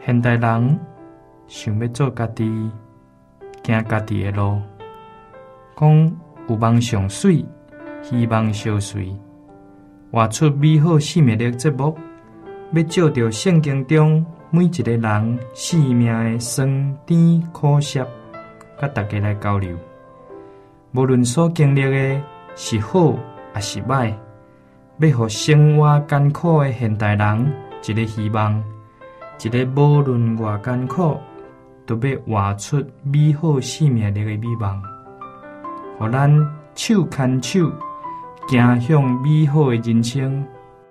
现代人想要做家己，行家己的路，讲有梦上水，希望相随，活出美好生命力节目，要照着圣经中每一个人生命的酸甜苦涩，甲大家来交流。无论所经历的是好还是歹，要互生活艰苦的现代人一个希望，一个无论偌艰苦，都要活出美好生命力的美梦，互咱手牵手，行向美好的人生。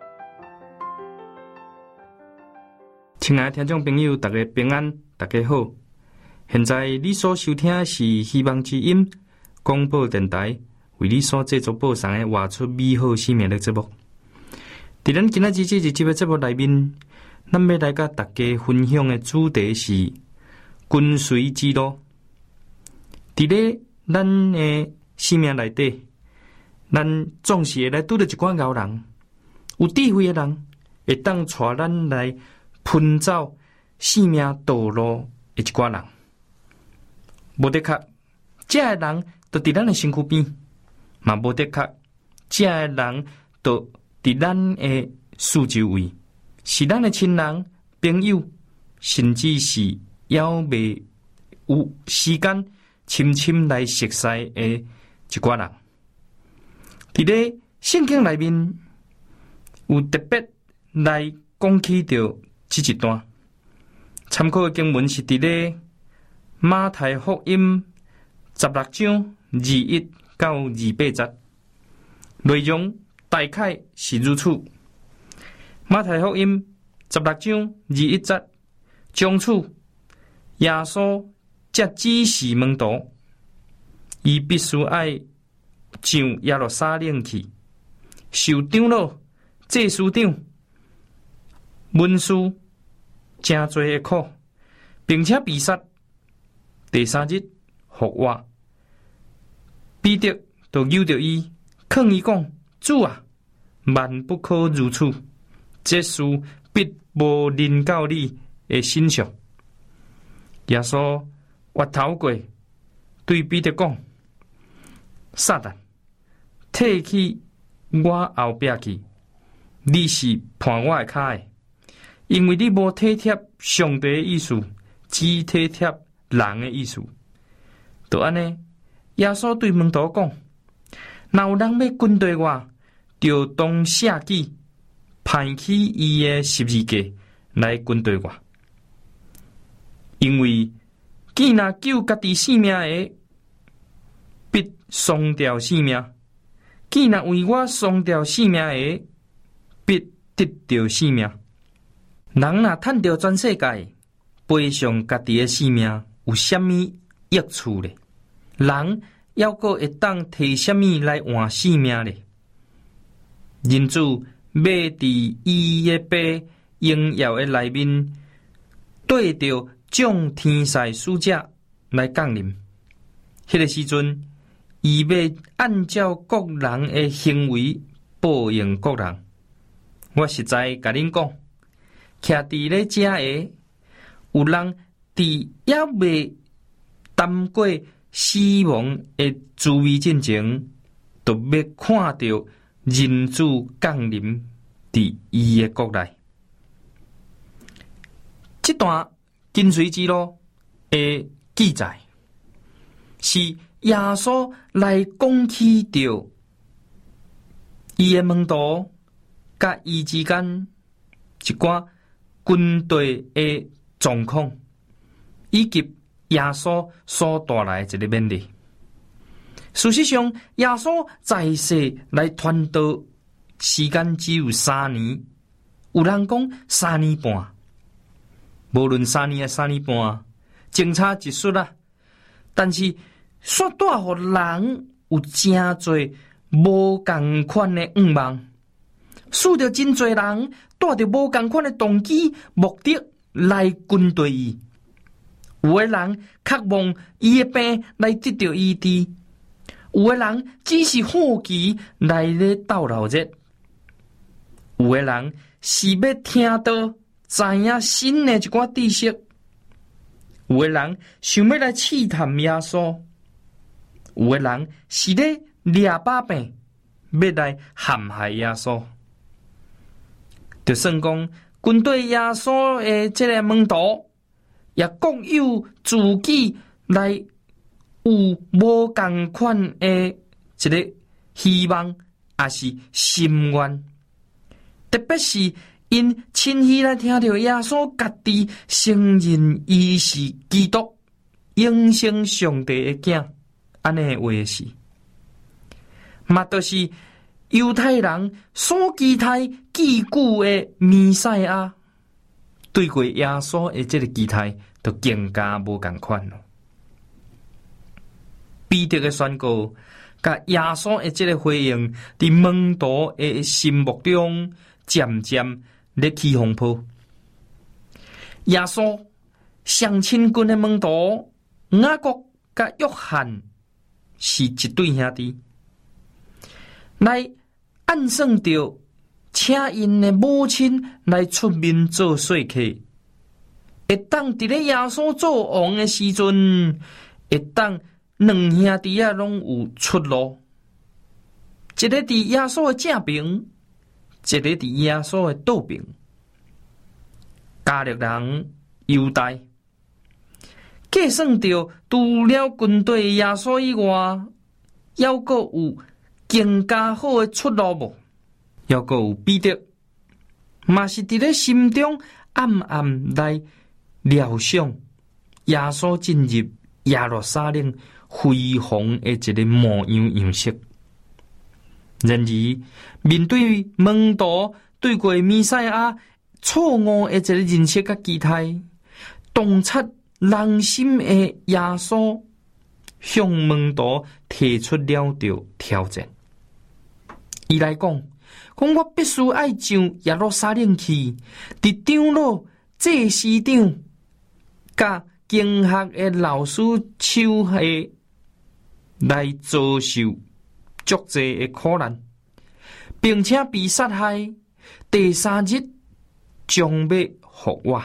亲爱的听众朋友，大家平安，大家好。现在你所收听的是希望之音广播电台为你所制作播送的活出美好生命的节目。在咱今仔日这一集的节目内面，咱要来甲大家分享的主题是跟随之路。伫咧咱的生命内底，咱总是会来拄到一寡牛人，有智慧的人，会当带咱来奔走生命道路的一寡人。无得确，这个人就伫咱的身躯边，嘛无得确，这个人就伫咱的四周围，是咱的亲人、朋友，甚至是还未有时间深深来熟悉的一寡人。伫咧圣经内面有特别来讲起着这一段，参考的经文是伫咧马太福音16章21到28节，内容大概是如此。马太福音16章21节，从此耶稣才指示门徒，伊必须爱上耶路撒冷去，受长老、祭司长、文士真多的苦，并且被杀。第3日复活，彼得就揪着伊，劝伊讲：主啊，万不可如此，这事必无临到你的身上。耶稣滑头过，对彼得讲：撒旦，退去我后壁去，你是绊我的脚的，因为你无体贴上帝的意思，只体贴人的意思。就安尼，耶稣对门徒讲：若有人要跟对我，就当舍己，攀起伊的十字架来跟对我。因为既若救家己性命的，必丧掉性命；既若为我丧掉性命的，必得到性命。人若趁着全世界，赔上家己的性命，有啥物益处呢？人还阁会当摕啥物来换性命呢？人子要伫伊的爸荣耀的内面，对着众天使使者来降临。迄个时阵，伊要按照各人的行为报应各人。我实在甲恁讲，徛伫咧遮的，有人伫还未谈过死亡的滋味进前，就要看到人子降临伫伊的国内。这段跟随之路的记载，是耶稣来讲起着伊的门徒甲伊之间一寡军队的状况，以及耶稣所带来的一个勉励。事实上，耶稣在世来传道时间只有3年，有人讲3年半。无论3年3年半，前差一术啦。但是却带互人有真侪无共款的愿望，使得真侪人带着无共款的动机、目的来跟对伊。有的人渴望伊的病来得到医治，有的人只是好奇来咧斗闹热，有的人是要听到知影新的一寡知识，有的人想要来试探耶稣，有的人是咧掠把柄，要来陷害耶稣。就算讲军队耶稣的这个门徒，也各有自己来有无同款的一个希望，也是心愿。特别是因亲耳来听到耶稣家己承认伊是基督，永生上帝的囝，安尼的话是，嘛就是犹太人所期待既久的弥赛亚，对过耶稣的这个期待，就更加无同款了。彼得的宣告，甲耶稣的这个回应，伫门徒的心目中渐渐咧起风波。耶稣上亲近的门徒雅各甲约翰是一对兄弟，来暗算着请因的母亲来出面做说客，会当伫咧耶稣做王的时阵，会当两兄弟啊拢有出路，一个伫耶稣的正边，一个伫耶稣的倒边。加略人犹大计算着除了军队耶稣以外，还阁有更加好的出路无？还阁有彼得，嘛是伫咧心中暗暗来料想耶稣进入耶路撒冷辉煌的一个模样式。然而，面对门徒对过弥赛亚错误的一个认识甲期待，洞察人心的耶稣向门徒提出了着挑战。伊来讲我必须爱上耶路撒冷去，伫长老、祭司长甲经学的老师手下来遭受足济的苦难，并且被杀害。第3日将要复活。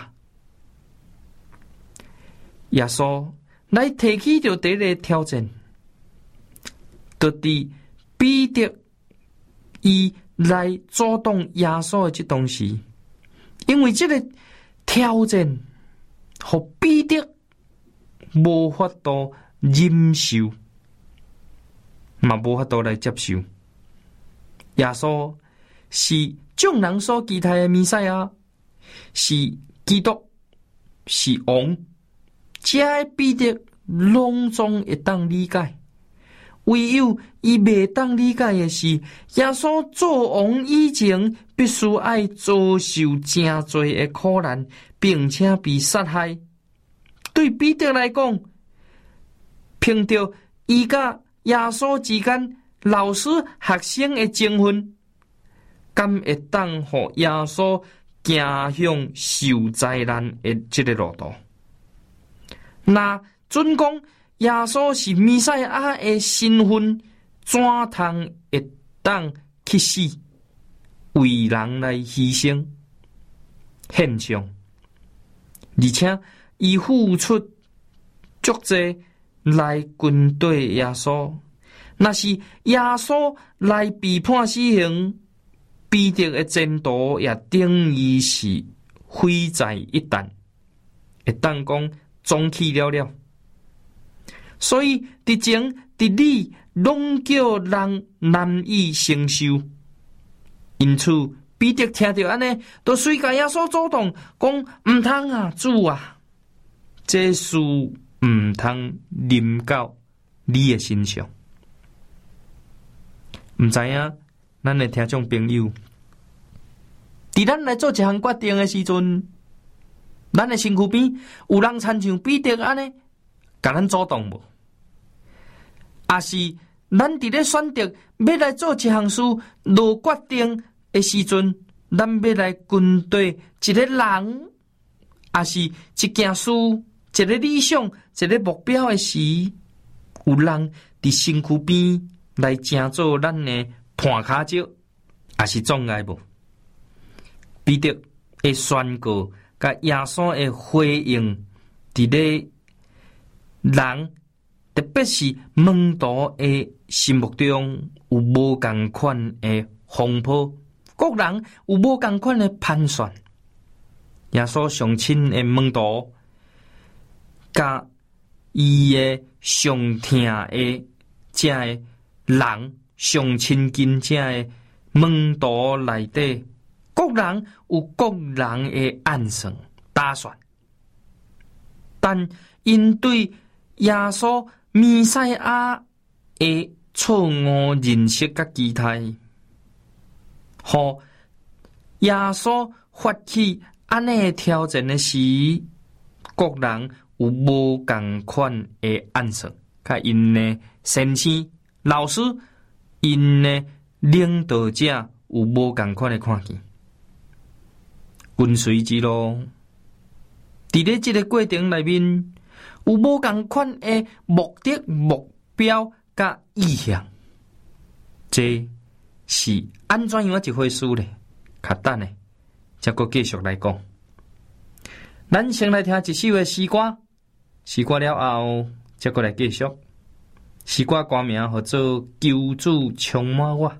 耶稣来提起着第一个挑战，就伫彼得伊来主动耶稣的这东西，因为这个挑战，互彼得无法度忍受，嘛无法度来接受。耶稣是众人所期待的弥赛亚，是基督，是王。这个彼得拢总会当理解，唯有伊未当理解的是，耶稣做王以前，必须爱遭受真多的苦难，并且被杀害。对彼得来讲，凭着伊甲耶稣之间老师学生的情分，敢会当互耶稣行向受灾难的这个路途？那准讲耶稣是弥赛亚的身份，怎通会当去死，为人来牺牲献上？而且伊付出足济来军队耶稣，那是耶稣来被判死刑，彼得的前途也等于是毁在一旦，会当讲终去了了。所以伫前伫理拢叫人难以承受，因此彼得听到安尼，就随甲耶稣主动讲：毋通啊，主啊，这事毋通临到你的身上。毋知影咱的听众朋友，伫咱来做一项决定的时阵，咱的身躯边有人参像彼得安尼，甲咱主动无？也是咱伫咧选择要来做一项事、落决定的时阵，咱要来军队一个人，也是一件事、一个理想、一个目标的时，有人伫身躯边来成做咱的绊脚石，也是障碍无？彼得的宣告，甲耶稣的回应，伫咧人，特别是门徒的心目中有无共款的风波，各人有无共款的盘算。耶稣上亲的门徒，甲伊的上听的这的人，上亲近这的门徒内底，各人有各人的暗算打算，但因对耶稣弥赛亚的错误认识甲期待，互耶稣发起安尼的挑战的时，各人有无共款的暗算，甲因的先生、老师、因的领导者有无共款的看见。跟随之路，伫咧这个过程内面，有无共款的目的、目标甲意向，这是安怎样一回事呢？较等呢，再搁继续来讲。咱先来听一首的诗歌，诗歌了后，再搁来继续。诗歌歌名叫做《救主充满我》。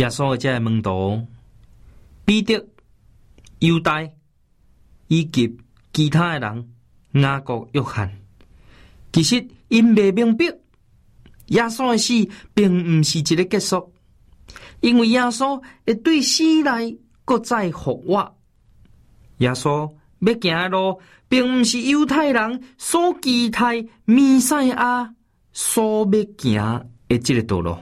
耶稣这门徒彼得、犹大以及其他的人雅各、约翰，其实因未明白耶稣的死并唔是一个结束，因为耶稣会对死来搁再复活。耶稣要行的路，并唔是犹太人所期待弥赛亚所要行的这个道路。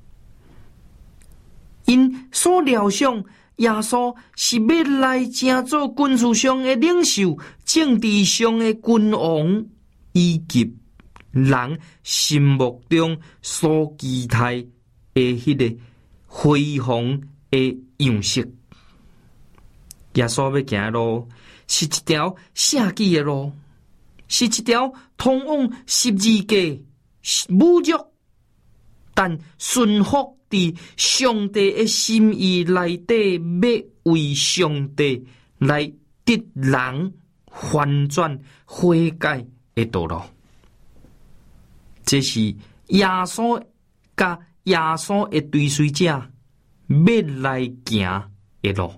因所料想，耶稣是要来成做军事上的领袖、政治上的君王，以及人心目中所期待的迄个辉煌的样式。耶稣要行的路是一条下记的路，是一条通往十字架侮辱，但顺服伫上帝的心意内底，要为上帝来得人翻转悔改的道路。这是耶稣甲耶稣的追随者要来行的路。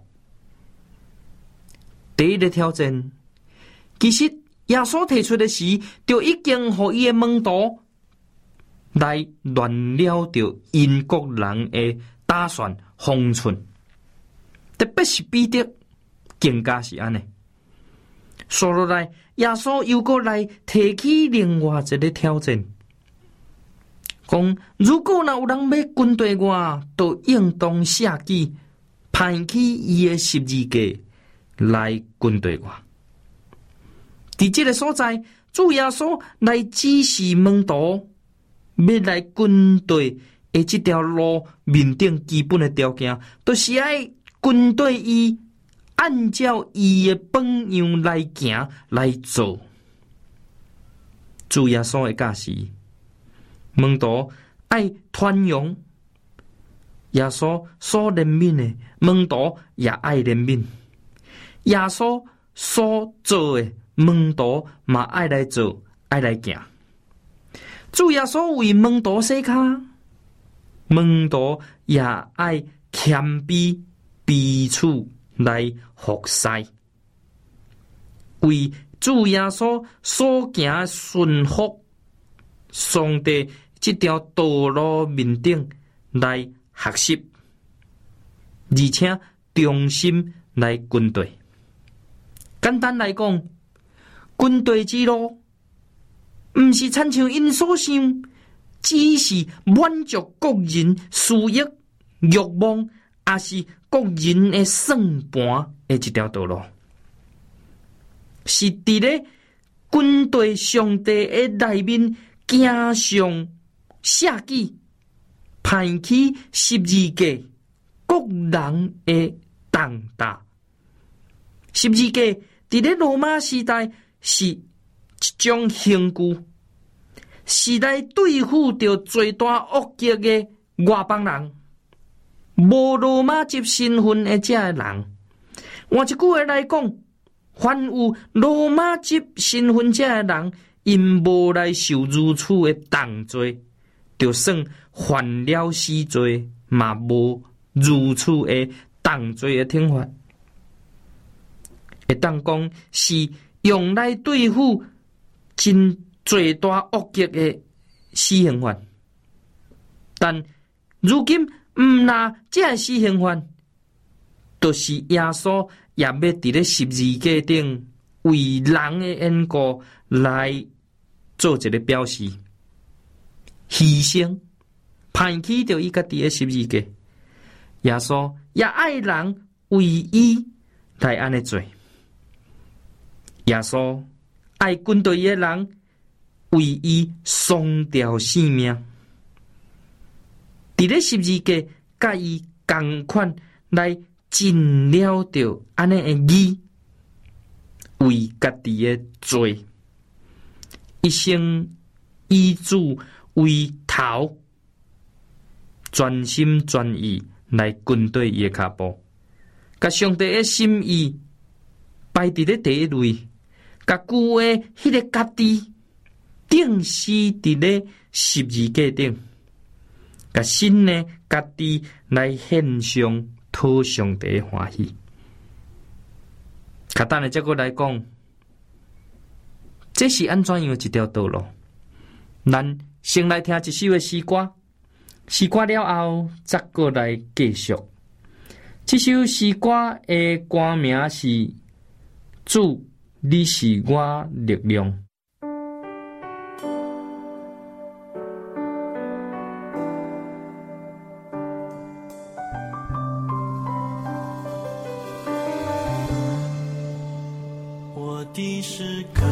第一个挑战，其实耶稣提出的时，就已经予伊的门徒来乱了着英国人的打算方寸，特别是彼得更加是安尼。说落来，耶稣又过来提起另外一个挑战，讲如果若有人要跟对我，就应当下记攀起伊的十字架来跟对我。伫这个所在，主耶稣来指示门徒，要来跟对的这条路面顶基本的条件，就是要跟对伊，按照伊的榜样来行来做。主耶稣的教示，门徒爱传扬耶稣所怜悯的，门徒也爱怜悯。耶稣所做的，门徒嘛爱来做，爱来行。主耶稣为门徒洗脚，门徒也爱谦卑彼此来服侍。为主耶稣所行顺服上帝这条道路面顶来学习，而且忠心来跟对。简单来讲，跟对之路毋是亲像因所想，只是满足个人私欲、欲望，也是个人的算盘的一条道路，是伫咧跟对上帝的内面行上下记，攀起十字架，各人的重担。十字架伫咧罗马时代是一种刑具，是来对付着最大恶极的外邦人，无罗马籍身份的这个人。换一句话来讲，凡有罗马籍身份这个人，因无来受如此的重罪，就算犯了死罪，嘛无如此的重罪的惩罚。会当讲是用来对付真最大恶极的死刑犯，但如今唔拿这死刑犯，就是耶稣也要伫咧十字架顶为人的缘故来做一个表示，牺牲，攀起着伊家己的十字架。耶稣也爱人为伊来安尼做。耶稣爱跟对伊的人，为伊丧掉性命，伫咧十字架甲伊同款来尽了着安尼的义，为家己的罪，一生以主为头，全心全意来跟对伊的脚步，甲上帝的心意摆伫咧第一位。甲旧的迄个家己定死伫咧十字架顶， 甲心呢家己来献上，讨上帝欢喜。较等下再过来讲，这是安怎样一条道路？咱先来听一首的诗歌，诗歌了后再过来继续。这首诗歌的歌名是《主，你是我力量》。 我的诗歌，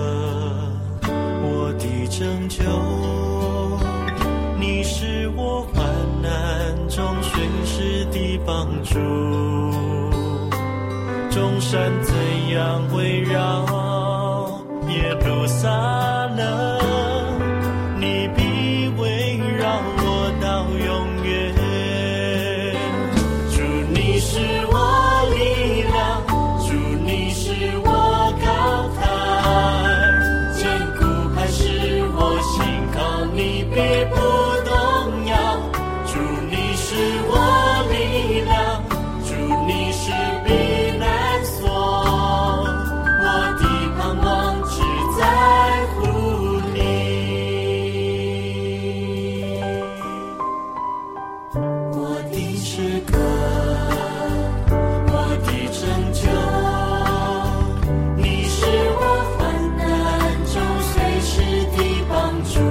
我的拯救，你是我患难中随时的帮助。众山怎样围绕耶路撒冷，你必围绕我到永远。主，你是我力量，主，你是我高台，坚固磐石，我心靠你必不动摇。主，你是我力量，主，你是避难所，我的盼望只在乎你。我的诗歌，我的拯救，你是我患难中随时的帮助。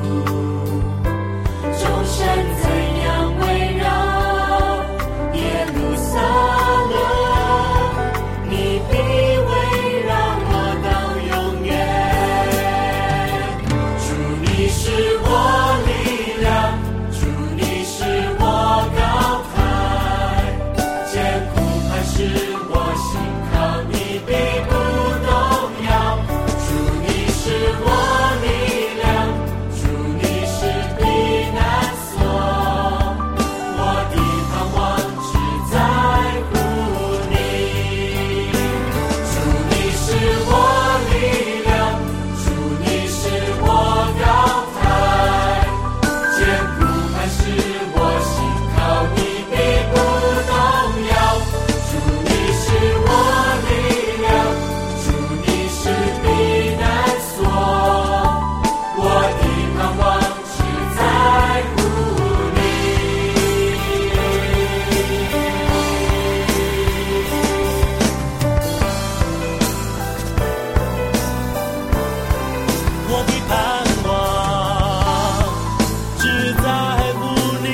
众山怎样围绕耶路撒冷，你必围绕我到永远。主，你是我力量，主，你是我高台，坚固磐石，我心靠你必不动摇。主，你是我力量，主，你是避难所，我的盼望只在乎你。主，你是我力量，主，你是我高台，坚固磐石，我心靠你必不动摇。主，你是我力量，主，你是避难所，我的盼望只在乎你。我的盼望只在乎你，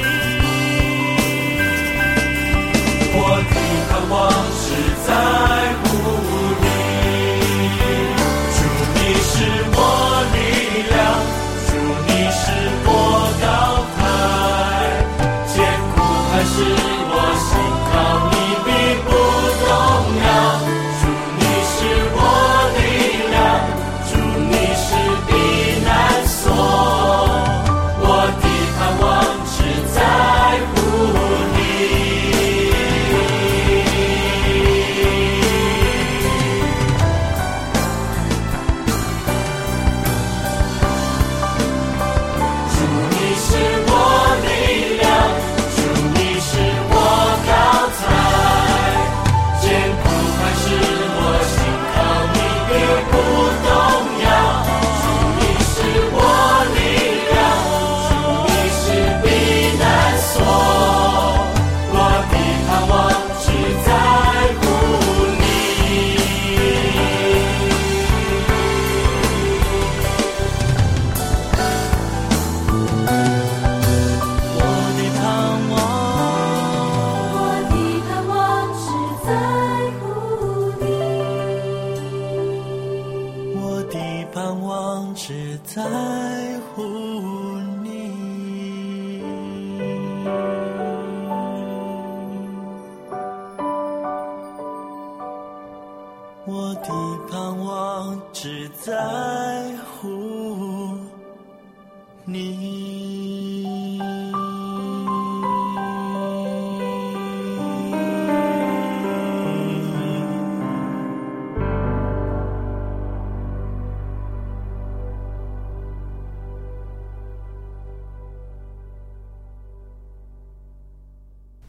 我的盼望只在乎你。主，你是我力量，主，你是我高台，坚固磐石，我心靠你必不动摇。主，你是我力量，主，你是避难所，我的盼望只在乎你。主，你是我力量，主，你是我高台，坚固磐石，我心靠你必不动摇。主，你是我力量，主，你是避难所，我的盼望只在乎你。我的盼望， 我的盼望只在乎你， 我的盼望只在乎你。我的盼望只在乎你。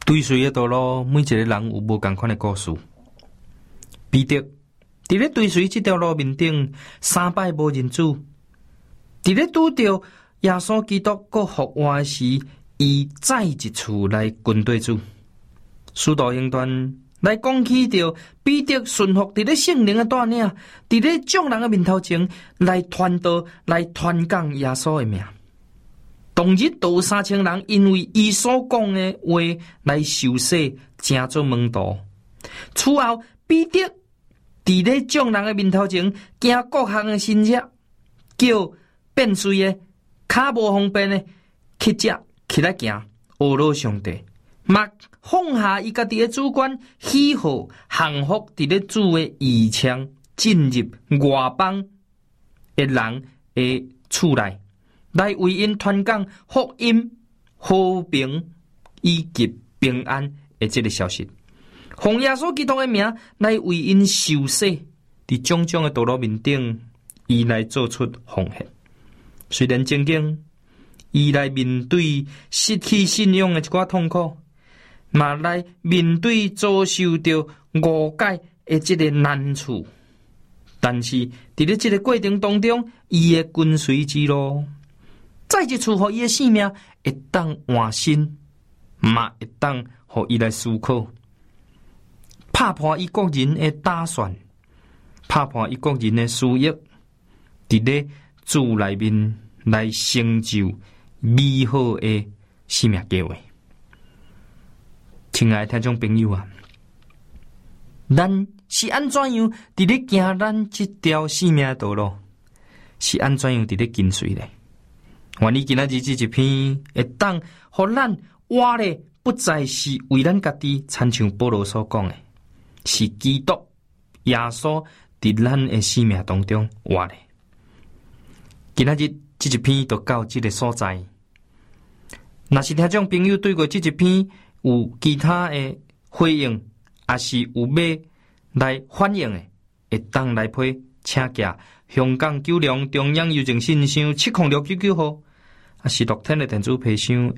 追随的道路，每一个人有无同款的故事。彼得伫咧追随这条路面顶3摆无认主，伫咧拄着耶稣基督搁复活时，伊再一次来跟对主。使徒行传来讲起着彼得顺服伫咧圣灵的带领，伫咧众人的面头前来传道、来传讲耶稣的名。当日都有3000人因为伊所讲的话来受洗，成做门徒。此后，彼得伫咧众人的面头前行各项的神迹，叫变碎的、脚无方便的乞食起来行，学罗上帝。莫放下伊家己的主权，喜好幸福伫咧主的义枪，进入外邦的人的厝内，来为因传讲福音、和平以及平安的这个消息。奉耶稣基督的名来为因受洗，伫种种的道路面顶，伊来做出奉献。虽然正经，伊来面对失去信仰的一寡痛苦。嘛来面对遭受到误解的这个难处，但是伫咧这个过程当中，伊的跟随之路，再一次互伊的性命会当换新，嘛会当互伊来思考，拍破伊个人的打算，拍破伊个人的私欲，伫咧主内面来成就美好的生命计划。亲爱的听众朋友啊，咱是安怎样伫咧行咱这条生命的道路？是安怎样伫咧跟随咧？愿意今仔日这一篇会当，互咱活咧不再是为咱家己，亲像保罗所讲的，是基督耶稣伫咱的生命当中活咧。今仔日这一篇就到这个所在。若是听众朋友对过这一篇有其他的回应，也是有要来反映的，会当来批请假香港九龙中央邮政信箱70699号，也是乐天的电子批箱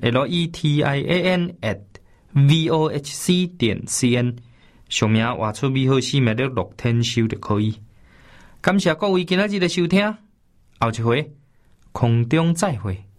letian@vohc.cn， 上面画出美好生命的乐天收就可以。感谢各位今仔日的收听，后一回空中再会。